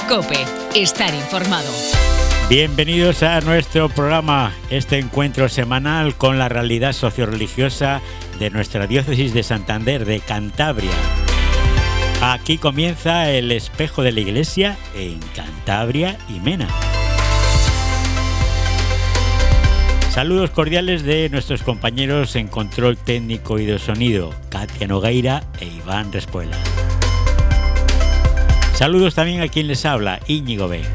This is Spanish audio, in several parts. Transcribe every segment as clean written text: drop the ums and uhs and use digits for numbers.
COPE. Estar informado. Bienvenidos a nuestro programa, este encuentro semanal con la realidad socioreligiosa de nuestra diócesis de Santander, de Cantabria. Aquí comienza el espejo de la Iglesia en Cantabria y Mena. Saludos cordiales de nuestros compañeros en control técnico y de sonido, Katia Nogueira e Iván Respuela. Saludos también a quien les habla, Íñigo B.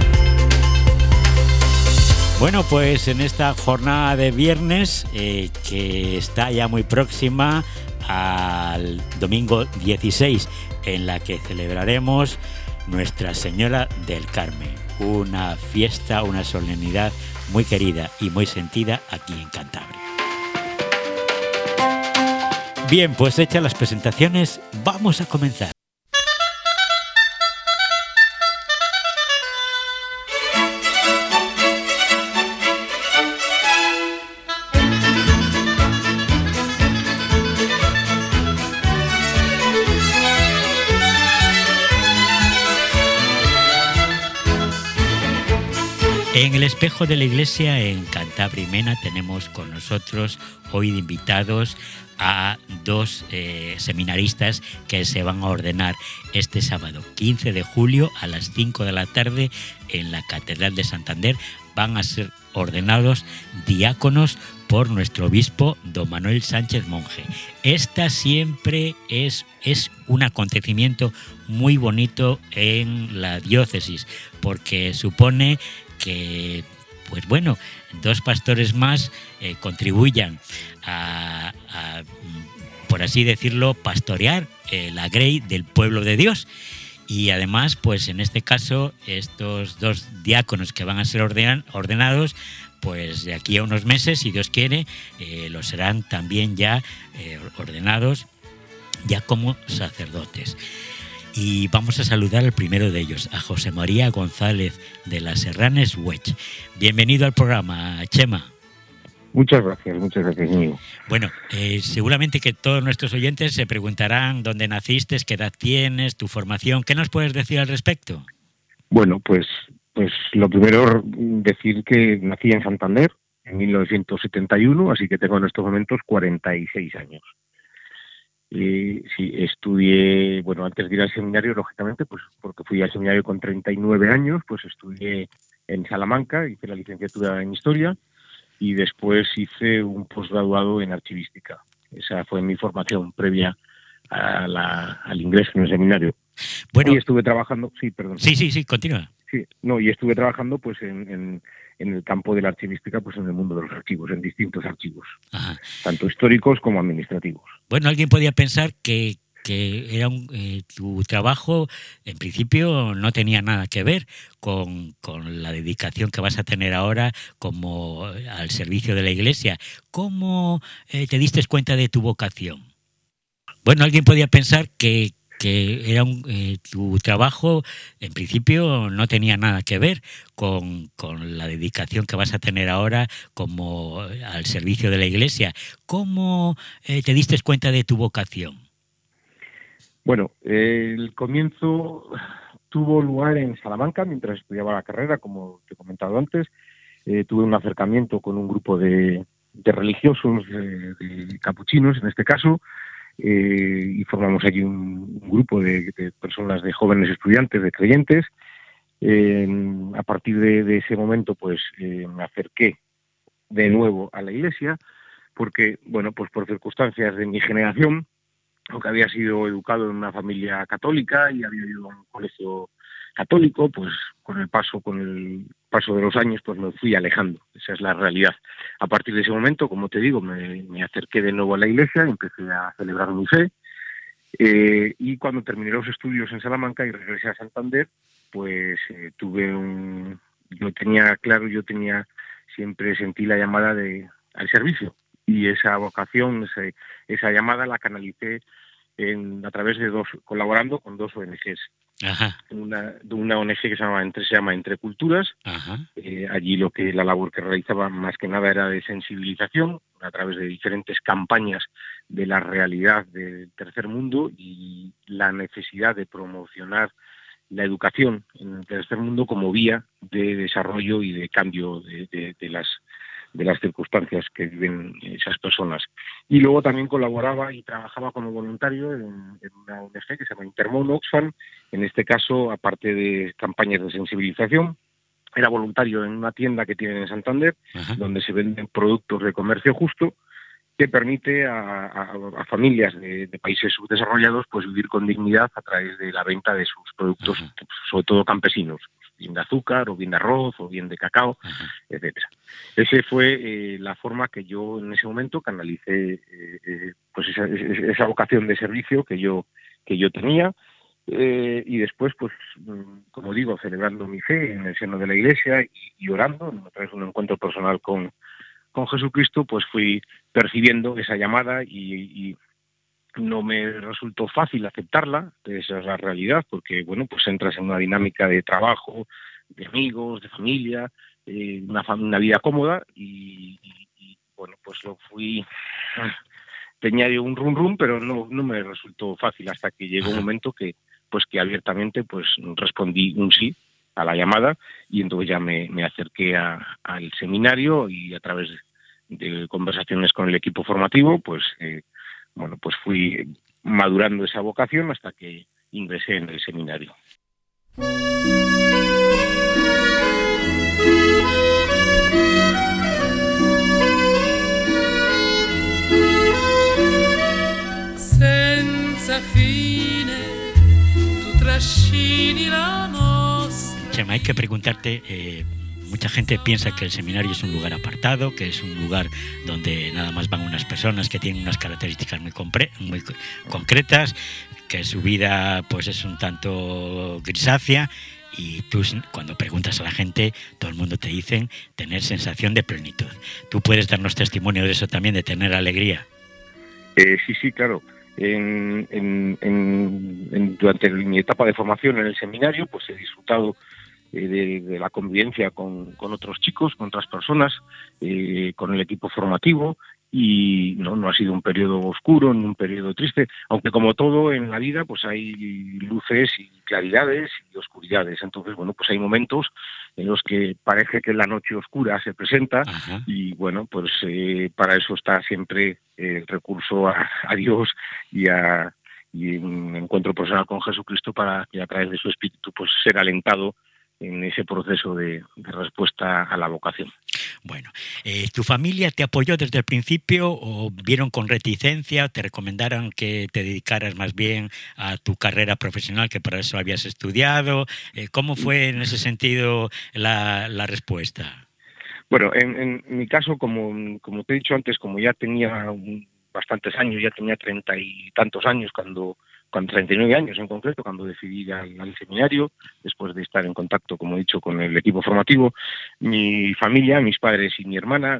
Bueno, pues en esta jornada de viernes, que está ya muy próxima al domingo 16, en la que celebraremos Nuestra Señora del Carmen, una fiesta, una solemnidad muy querida y muy sentida aquí en Cantabria. Bien, pues hechas las presentaciones, vamos a comenzar. En el espejo de la Iglesia en Cantabria y Mena tenemos con nosotros hoy de invitados a dos seminaristas que se van a ordenar este sábado 15 de julio a las 5 de la tarde en la Catedral de Santander. Van a ser ordenados diáconos por nuestro obispo don Manuel Sánchez Monje. Esta siempre es un acontecimiento muy bonito en la diócesis porque supone que, pues bueno, dos pastores más contribuyan a, por así decirlo, pastorear la grey del pueblo de Dios. Y además, pues en este caso, estos dos diáconos que van a ser ordenados, pues de aquí a unos meses, si Dios quiere, lo serán también ya ordenados ya como sacerdotes. Y vamos a saludar al primero de ellos, a José María González de las Serranes Huech. Bienvenido al programa, Chema. Muchas gracias, Íñigo. Bueno, seguramente que todos nuestros oyentes se preguntarán dónde naciste, qué edad tienes, tu formación. ¿Qué nos puedes decir al respecto? Bueno, pues lo primero decir que nací en Santander en 1971, así que tengo en estos momentos 46 años. Sí, estudié, bueno, antes de ir al seminario, lógicamente, pues porque fui al seminario con 39 años, pues estudié en Salamanca, hice la licenciatura en Historia y después hice un posgraduado en Archivística. Esa fue mi formación previa al ingreso en el seminario. Bueno, y estuve trabajando, sí, continúa. Sí, no, y estuve trabajando pues en el campo de la archivística, pues en el mundo de los archivos, en distintos archivos, Ajá. Tanto históricos como administrativos. Bueno, alguien podía pensar que era tu trabajo, en principio, no tenía nada que ver con la dedicación que vas a tener ahora como al servicio de la Iglesia. ¿Cómo te diste cuenta de tu vocación? Bueno, alguien podía pensar que era tu trabajo, en principio, no tenía nada que ver con la dedicación que vas a tener ahora como al servicio de la Iglesia. ¿Cómo te diste cuenta de tu vocación? Bueno, el comienzo tuvo lugar en Salamanca mientras estudiaba la carrera, como te he comentado antes. Tuve un acercamiento con un grupo de religiosos, de capuchinos en este caso, y formamos allí un grupo de personas, de jóvenes estudiantes, de creyentes. A partir de ese momento, pues me acerqué de nuevo a la Iglesia, porque, bueno, pues por circunstancias de mi generación, aunque había sido educado en una familia católica y había ido a un colegio católico, pues con el paso de los años, pues me fui alejando. Esa es la realidad. A partir de ese momento, como te digo, me acerqué de nuevo a la Iglesia, empecé a celebrar mi fe, y cuando terminé los estudios en Salamanca y regresé a Santander, pues siempre sentí la llamada al servicio, y esa vocación, esa llamada la canalicé a través de colaborando con dos ONGs. Ajá. Una ONG que se llama Entre Culturas. Ajá. Allí la labor que realizaba más que nada era de sensibilización a través de diferentes campañas de la realidad del tercer mundo y la necesidad de promocionar la educación en el tercer mundo como vía de desarrollo y de cambio de las circunstancias que viven esas personas. Y luego también colaboraba y trabajaba como voluntario en una ONG que se llama Intermón Oxfam. En este caso, aparte de campañas de sensibilización, era voluntario en una tienda que tienen en Santander, Ajá. donde se venden productos de comercio justo, que permite a familias de países subdesarrollados pues vivir con dignidad a través de la venta de sus productos, Ajá. sobre todo campesinos, bien de azúcar o bien de arroz o bien de cacao, Ajá. etcétera. Ese fue la forma que yo en ese momento canalicé pues esa vocación de servicio que yo tenía. Y después, pues, como digo, celebrando mi fe en el seno de la Iglesia y orando, a través de un encuentro personal con Jesucristo, pues fui percibiendo esa llamada y no me resultó fácil aceptarla, esa es la realidad, porque, bueno, pues entras en una dinámica de trabajo, de amigos, de familia, una vida cómoda y, bueno, pues lo fui... Tenía yo un rum, pero no me resultó fácil hasta que llegó un Ajá. momento que abiertamente pues respondí un sí a la llamada y entonces ya me acerqué al seminario y a través de conversaciones con el equipo formativo pues bueno, pues fui madurando esa vocación hasta que ingresé en el seminario. Senza fine tu trascini la nostra. Chema, hay que preguntarte, mucha gente piensa que el seminario es un lugar apartado, que es un lugar donde nada más van unas personas que tienen unas características muy concretas, que su vida pues es un tanto grisácea, y tú cuando preguntas a la gente, todo el mundo te dice tener sensación de plenitud. ¿Tú puedes darnos testimonio de eso también, de tener alegría? Sí, claro. Durante mi etapa de formación en el seminario, pues he disfrutado de la convivencia con otros chicos, con otras personas, con el equipo formativo, y no ha sido un periodo oscuro ni un periodo triste, aunque como todo en la vida pues hay luces y claridades y oscuridades. Entonces, bueno, pues hay momentos en los que parece que la noche oscura se presenta. Ajá. Y bueno, pues para eso está siempre el recurso a Dios y un encuentro personal con Jesucristo para que a través de su espíritu pues ser alentado en ese proceso de respuesta a la vocación. Bueno, ¿tu familia te apoyó desde el principio o vieron con reticencia, te recomendaron que te dedicaras más bien a tu carrera profesional, que para eso habías estudiado? ¿Cómo fue en ese sentido la respuesta? Bueno, en mi caso, como te he dicho antes, como ya tenía bastantes años, ya tenía 30 y tantos años cuando 39 años en concreto, cuando decidí ir al seminario, después de estar en contacto, como he dicho, con el equipo formativo, mi familia, mis padres y mi hermana,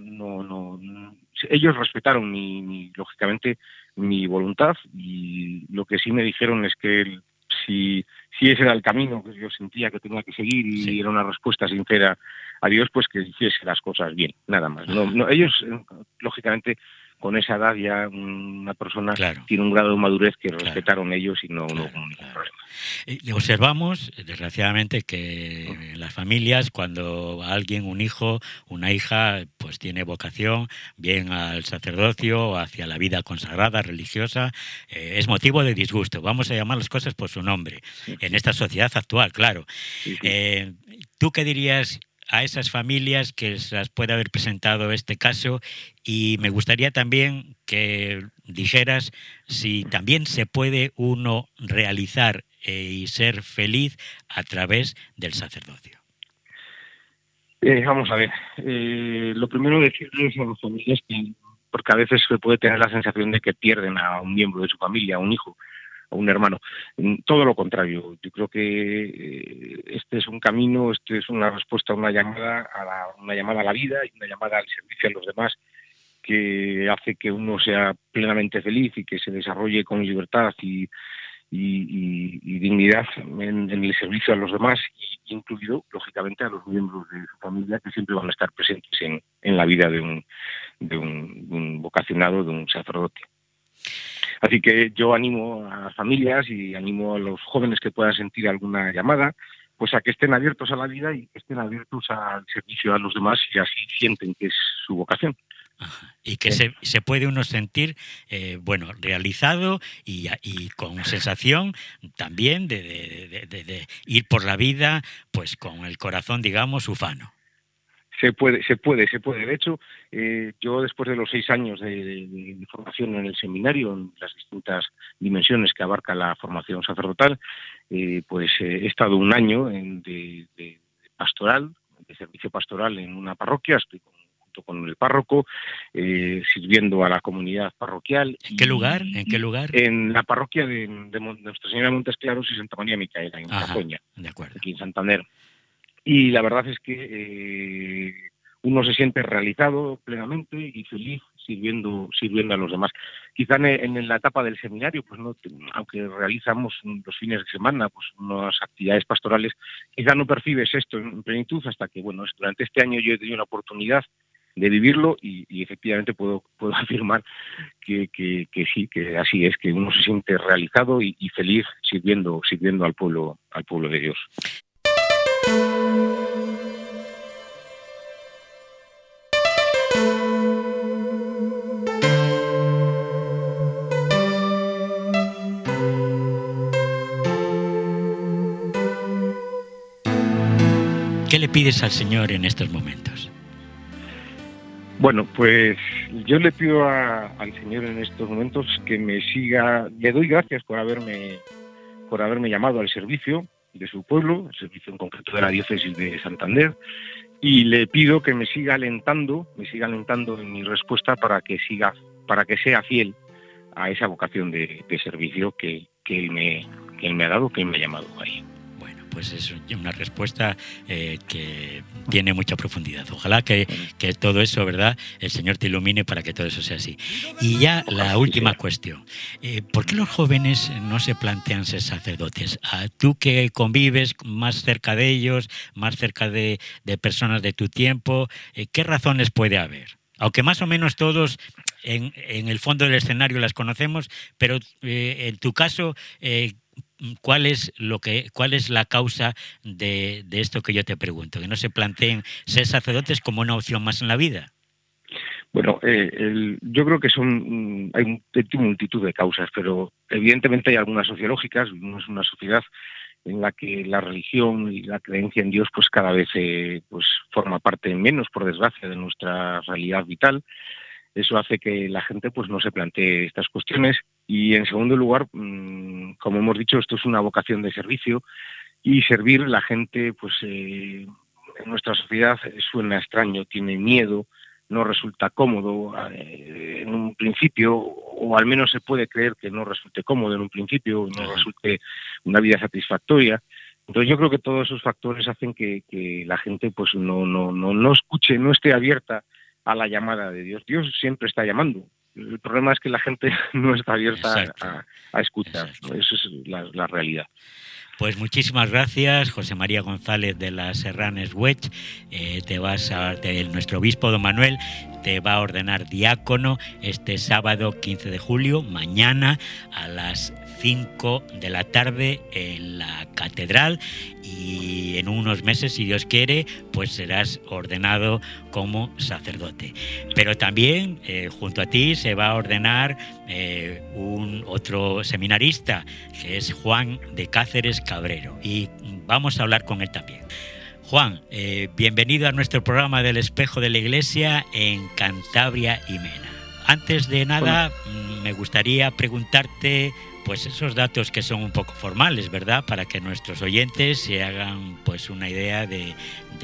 ellos respetaron lógicamente, mi voluntad, y lo que sí me dijeron es que si ese era el camino que yo sentía que tenía que seguir y Sí. era una respuesta sincera a Dios, pues que hiciese las cosas bien, nada más. Ellos, lógicamente, con esa edad ya una persona Claro. tiene un grado de madurez que Claro. respetaron ellos y no hubo Claro, ningún claro. problema. Observamos, desgraciadamente, que en las familias, cuando alguien, un hijo, una hija, pues tiene vocación bien al sacerdocio o hacia la vida consagrada, religiosa, es motivo de disgusto. Vamos a llamar las cosas por su nombre. En esta sociedad actual, claro. Sí, sí. ¿Tú qué dirías a esas familias que se las puede haber presentado este caso? Y me gustaría también que dijeras si también se puede uno realizar y ser feliz a través del sacerdocio. Vamos a ver, lo primero decirles a las familias que, porque a veces se puede tener la sensación de que pierden a un miembro de su familia, a un hijo, a un hermano. Todo lo contrario, yo creo que este es un camino, este es una respuesta a una llamada a la vida y una llamada al servicio a los demás, que hace que uno sea plenamente feliz y que se desarrolle con libertad y dignidad en el servicio a los demás, incluido, lógicamente, a los miembros de su familia, que siempre van a estar presentes en la vida de un vocacionado, de un sacerdote. Así que yo animo a las familias y animo a los jóvenes que puedan sentir alguna llamada, pues a que estén abiertos a la vida y que estén abiertos al servicio a los demás y así sienten que es su vocación. Ajá. Y que se puede uno sentir, realizado y con sensación también de ir por la vida, pues con el corazón, digamos, ufano. Se puede. De hecho, yo después de los 6 años de formación en el seminario, en las distintas dimensiones que abarca la formación sacerdotal, pues he estado un año de pastoral, de servicio pastoral en una parroquia, estoy junto con el párroco, sirviendo a la comunidad parroquial. ¿En qué lugar? En la parroquia de Nuestra Señora de Montes Claros y Santa María Micaela, en Cazoña, de acuerdo, aquí en Santander. Y la verdad es que uno se siente realizado plenamente y feliz sirviendo a los demás. Quizá en la etapa del seminario, pues no, aunque realizamos los fines de semana pues unas actividades pastorales, quizá no percibes esto en plenitud hasta que, durante este año yo he tenido la oportunidad de vivirlo y efectivamente puedo afirmar que sí, que así es, que uno se siente realizado y feliz sirviendo al pueblo de Dios. ¿Qué le pides al Señor en estos momentos? Bueno, pues yo le pido al Señor en estos momentos que me siga. Le doy gracias por haberme llamado al servicio de su pueblo, el servicio en concreto de la diócesis de Santander, y le pido que me siga alentando en mi respuesta para que sea fiel a esa vocación de servicio que él me ha dado, que él me ha llamado ahí. Pues es una respuesta que tiene mucha profundidad. Ojalá que todo eso, ¿verdad?, el Señor te ilumine para que todo eso sea así. Y ya la última cuestión. ¿Por qué los jóvenes no se plantean ser sacerdotes? Tú que convives más cerca de ellos, más cerca de personas de tu tiempo, ¿qué razones puede haber? Aunque más o menos todos en el fondo del escenario las conocemos, pero en tu caso, ¿cuál es la causa de esto que yo te pregunto? Que no se planteen ser sacerdotes como una opción más en la vida. Bueno, yo creo que hay multitud de causas, pero evidentemente hay algunas sociológicas. No es una sociedad en la que la religión y la creencia en Dios pues cada vez pues forma parte menos, por desgracia, de nuestra realidad vital. Eso hace que la gente pues no se plantee estas cuestiones. Y en segundo lugar, como hemos dicho, esto es una vocación de servicio y servir la gente pues en nuestra sociedad suena extraño, tiene miedo, no resulta cómodo en un principio, o al menos se puede creer que no resulte cómodo en un principio, no resulte una vida satisfactoria. Entonces yo creo que todos esos factores hacen que la gente pues no escuche, no esté abierta a la llamada de Dios. Dios siempre está llamando. El problema es que la gente no está abierta a escuchar. Exacto. Eso es la realidad. Pues muchísimas gracias, José María González de las Serranes Wedge. Nuestro obispo don Manuel te va a ordenar diácono este sábado 15 de julio, mañana a las 5 de la tarde en la catedral, y en unos meses, si Dios quiere, pues serás ordenado como sacerdote. Pero también junto a ti se va a ordenar un otro seminarista, que es Juan de Cáceres Cabrero, y vamos a hablar con él también. Juan, bienvenido a nuestro programa del Espejo de la Iglesia en Cantabria y Mena. Antes de nada, me gustaría preguntarte pues esos datos que son un poco formales, ¿verdad?, para que nuestros oyentes se hagan pues una idea de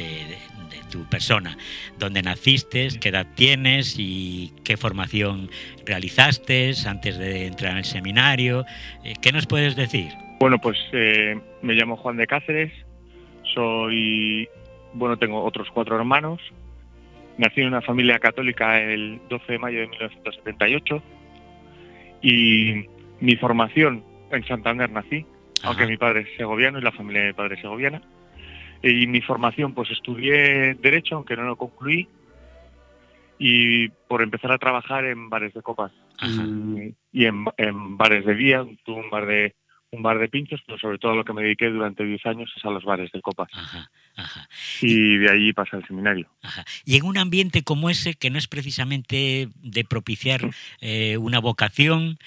tu persona. ¿Dónde naciste? ¿Qué edad tienes? ¿Y qué formación realizaste antes de entrar en el seminario? ¿Qué nos puedes decir? Bueno, pues me llamo Juan de Cáceres, tengo otros 4 hermanos, nací en una familia católica el 12 de mayo de 1978 y mi formación en Santander nací, aunque mi padre es segoviano y la familia de mi padre es segoviana. Y mi formación, pues estudié Derecho, aunque no lo concluí, y por empezar a trabajar en bares de copas. Ajá. y en bares de día, tuve un bar de pinchos, pero sobre todo lo que me dediqué durante 10 años es a los bares de copas. Ajá, ajá. Y de allí pasé al seminario. Ajá. Y en un ambiente como ese, que no es precisamente de propiciar una vocación,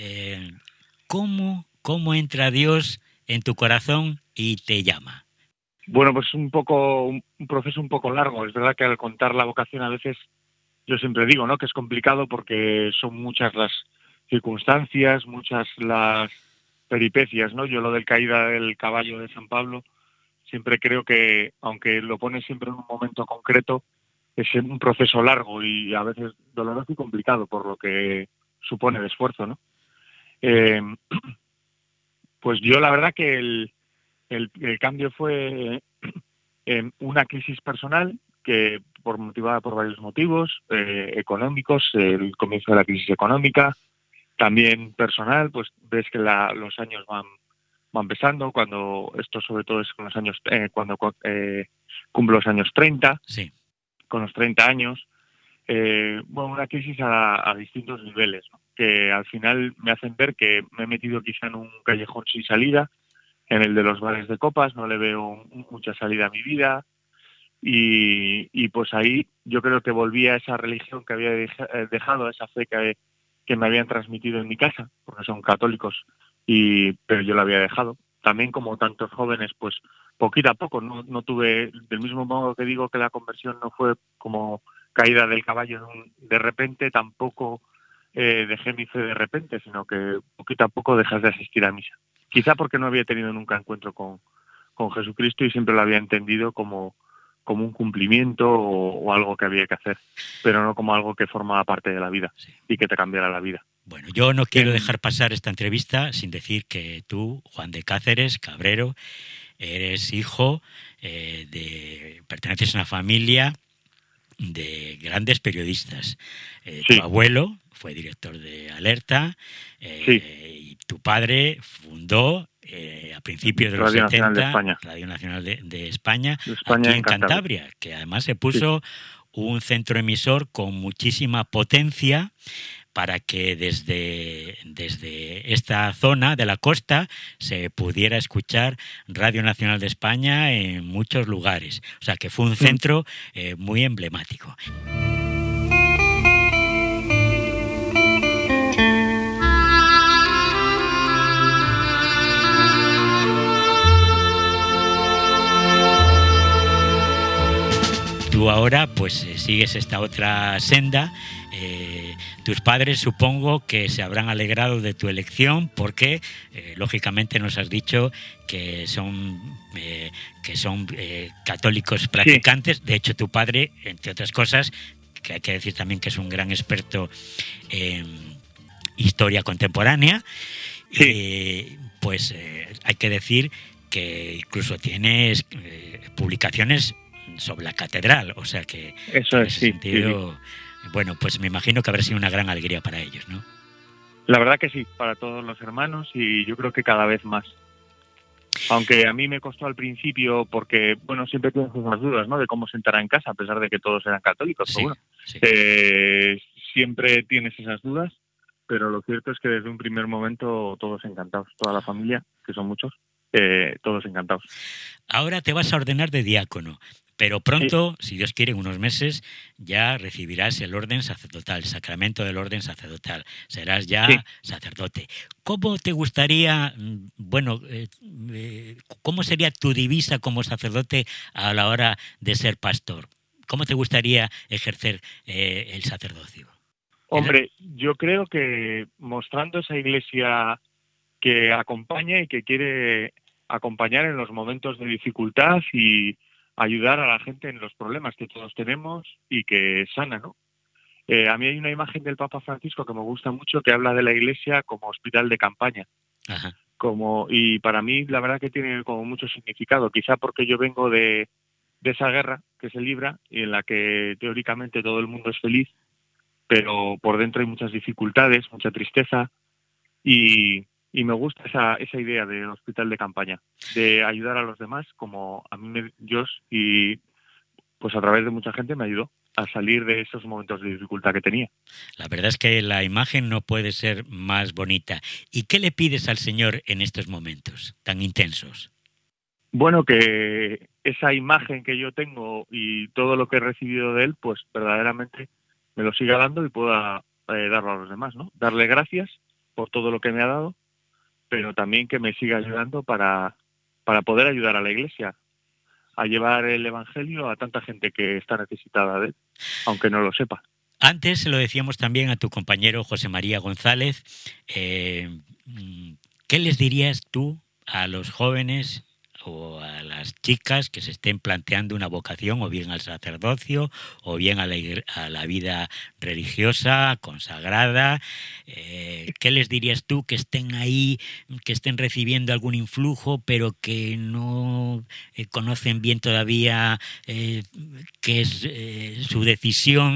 ¿cómo entra Dios en tu corazón y te llama? Bueno, pues un proceso un poco largo. Es verdad que al contar la vocación a veces yo siempre digo, ¿no?, que es complicado porque son muchas las circunstancias, muchas las peripecias, ¿no? Yo lo del caída del caballo de San Pablo, siempre creo que, aunque lo pones siempre en un momento concreto, es un proceso largo y a veces doloroso y complicado por lo que supone de esfuerzo, ¿no? Eh, pues yo la verdad que el cambio fue una crisis personal que motivada por varios motivos económicos, el comienzo de la crisis económica, también personal, pues ves que los años van pesando, cuando esto sobre todo es con los años cuando cumplo los años 30, Sí. con los 30 años, bueno, una crisis a distintos niveles, ¿no?, que al final me hacen ver que me he metido quizá en un callejón sin salida, en el de los bares de copas, no le veo mucha salida a mi vida, y pues ahí yo creo que volví a esa religión que había dejado, a esa fe que me habían transmitido en mi casa, porque son católicos, pero yo la había dejado. También, como tantos jóvenes, pues poquito a poco, no tuve, del mismo modo que digo que la conversión no fue como caída del caballo de repente, tampoco dejé mi fe de repente, sino que poquito a poco dejas de asistir a misa. Quizá porque no había tenido nunca encuentro con Jesucristo y siempre lo había entendido como un cumplimiento o algo que había que hacer, pero no como algo que formaba parte de la vida, sí, y que te cambiara la vida. Bueno, yo no quiero dejar pasar esta entrevista sin decir que tú, Juan de Cáceres Cabrero, eres hijo perteneces a una familia de grandes periodistas. Sí. Tu abuelo fue director de Alerta, sí, y tu padre fundó a principios de los Radio 70 Nacional de España. Radio Nacional de España, España, aquí en Cantabria, que además se puso un centro emisor con muchísima potencia para que desde esta zona de la costa se pudiera escuchar Radio Nacional de España en muchos lugares. O sea que fue un centro muy emblemático. Tú ahora pues sigues esta otra senda. Tus padres supongo que se habrán alegrado de tu elección porque lógicamente nos has dicho que son católicos practicantes. Sí. De hecho, tu padre, entre otras cosas, que hay que decir también que es un gran experto en historia contemporánea, sí. Pues hay que decir que incluso tienes publicaciones sobre la catedral, o sea que eso en es, ese sí, sentido, sí. Bueno, pues me imagino que habrá sido una gran alegría para ellos, ¿no? La verdad que sí, para todos los hermanos, y yo creo que cada vez más. Aunque a mí me costó al principio porque, bueno, siempre tienes esas dudas, ¿no?, de cómo se entrará en casa, a pesar de que todos eran católicos. Sí, pero bueno, sí. Siempre tienes esas dudas, pero lo cierto es que desde un primer momento todos encantados, toda la familia, que son muchos, todos encantados. Ahora te vas a ordenar de diácono, pero pronto, sí, si Dios quiere, en unos meses, ya recibirás el orden sacerdotal, el sacramento del orden sacerdotal. Serás ya sacerdote. ¿Cómo te gustaría, cómo sería tu divisa como sacerdote a la hora de ser pastor? ¿Cómo te gustaría ejercer el sacerdocio? Hombre, yo creo que mostrando esa iglesia que acompaña y que quiere acompañar en los momentos de dificultad y ayudar a la gente en los problemas que todos tenemos y que sana, ¿no? A mí hay una imagen del Papa Francisco que me gusta mucho que habla de la Iglesia como hospital de campaña. Ajá. Y para mí la verdad que tiene como mucho significado, quizá porque yo vengo de esa guerra que se libra y en la que teóricamente todo el mundo es feliz, pero por dentro hay muchas dificultades, mucha tristeza, y me gusta esa idea de hospital de campaña, de ayudar a los demás como a mí Dios, y pues a través de mucha gente me ayudó. salir de esos momentos de dificultad que tenía. La verdad es que la imagen no puede ser más bonita. ¿Y qué le pides al Señor en estos momentos tan intensos? Bueno, que esa imagen que yo tengo y todo lo que he recibido de él, pues verdaderamente me lo siga dando y pueda darlo a los demás, ¿no? Darle gracias por todo lo que me ha dado, pero también que me siga ayudando para poder ayudar a la Iglesia a llevar el Evangelio a tanta gente que está necesitada de él, aunque no lo sepa. Antes se lo decíamos también a tu compañero José María González. ¿Qué les dirías tú a los jóvenes o a las chicas que se estén planteando una vocación, o bien al sacerdocio, o bien a la vida religiosa, consagrada? ¿Qué les dirías tú que estén ahí, que estén recibiendo algún influjo, pero que no conocen bien todavía qué es su decisión,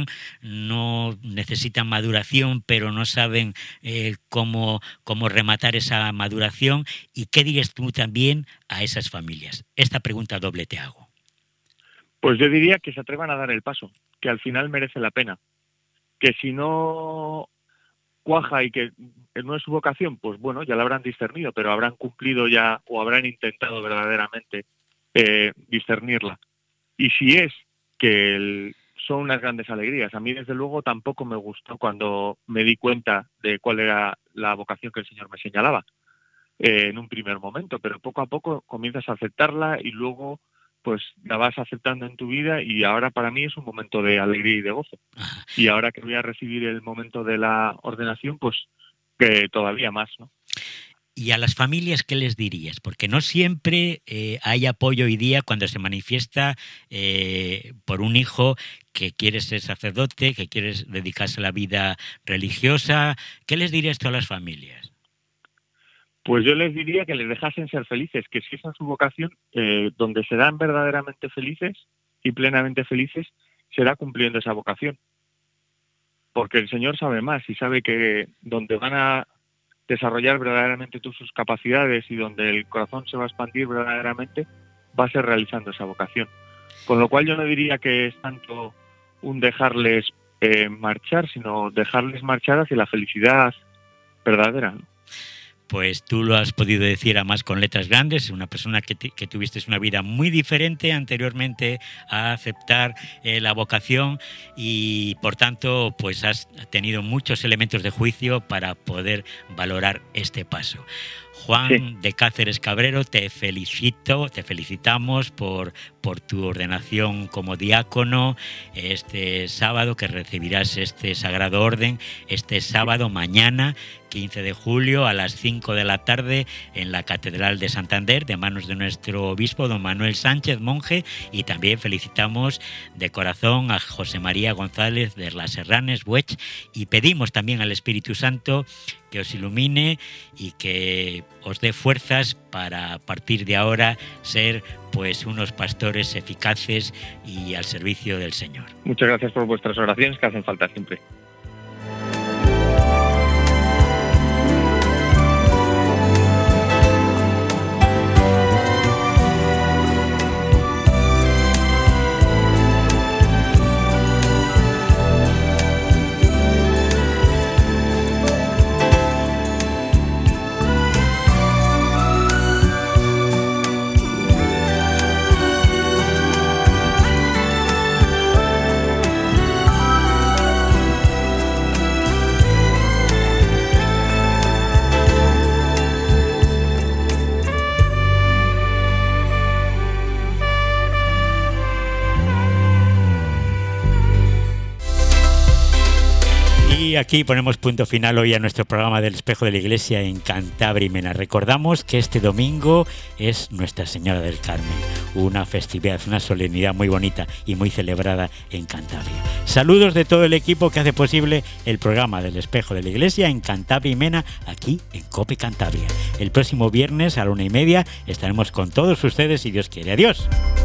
no necesitan maduración, pero no saben cómo rematar esa maduración? ¿Y qué dirías tú también a esas familias? Esta pregunta doble te hago. Pues yo diría que se atrevan a dar el paso, que al final merece la pena, que si no cuaja y que no es su vocación, pues bueno, ya la habrán discernido, pero habrán cumplido ya o habrán intentado verdaderamente discernirla. Y si es que son unas grandes alegrías. A mí, desde luego, tampoco me gustó cuando me di cuenta de cuál era la vocación que el Señor me señalaba en un primer momento, pero poco a poco comienzas a aceptarla y luego pues la vas aceptando en tu vida, y ahora para mí es un momento de alegría y de gozo. Y ahora que voy a recibir el momento de la ordenación, pues que todavía más, ¿no? ¿Y a las familias qué les dirías? Porque no siempre hay apoyo hoy día cuando se manifiesta por un hijo que quiere ser sacerdote, que quiere dedicarse a la vida religiosa. ¿Qué les dirías tú a las familias? Pues yo les diría que les dejasen ser felices, que si esa es su vocación, donde serán verdaderamente felices y plenamente felices, será cumpliendo esa vocación. Porque el Señor sabe más y sabe que donde van a desarrollar verdaderamente sus capacidades y donde el corazón se va a expandir verdaderamente, va a ser realizando esa vocación. Con lo cual yo no diría que es tanto un dejarles marchar, sino dejarles marchar hacia la felicidad verdadera, ¿no? Pues tú lo has podido decir además con letras grandes, una persona que tuviste una vida muy diferente anteriormente a aceptar la vocación, y por tanto pues has tenido muchos elementos de juicio para poder valorar este paso. Juan de Cáceres Cabrero, te felicitamos por tu ordenación como diácono este sábado, que recibirás este sagrado orden este sábado, mañana 15 de julio a las 5 de la tarde en la Catedral de Santander, de manos de nuestro obispo don Manuel Sánchez, monje. Y también felicitamos de corazón a José María González de las Serranes, Buech, y pedimos también al Espíritu Santo que os ilumine y que os dé fuerzas para a partir de ahora ser pues unos pastores eficaces y al servicio del Señor. Muchas gracias por vuestras oraciones, que hacen falta siempre. Y aquí ponemos punto final hoy a nuestro programa del Espejo de la Iglesia en Cantabria y Mena. Recordamos que este domingo es Nuestra Señora del Carmen, una festividad, una solemnidad muy bonita y muy celebrada en Cantabria. Saludos de todo el equipo que hace posible el programa del Espejo de la Iglesia en Cantabria y Mena, aquí en COPE Cantabria. El próximo viernes a la 1:30 estaremos con todos ustedes, si Dios quiere. Adiós.